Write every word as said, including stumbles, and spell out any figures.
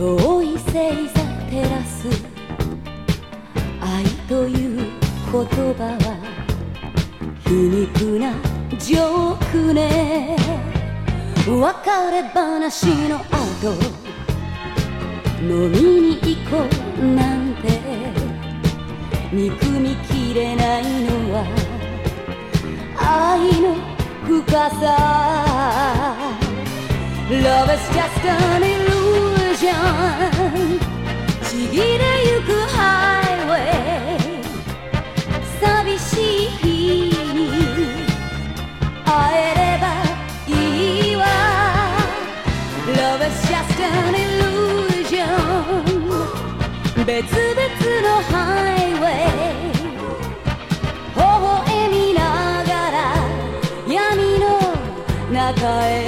遠い星座照らす愛という言葉は皮肉なジョークね。別れ話の後飲みに行こうなんて憎みきれないのは愛の深さ。 Love is just an illusion ちぎれゆくハイウェイ寂しい日に会えればいいわ。 Love is just an illusion 別々のハイウェイ微笑みながら闇の中へ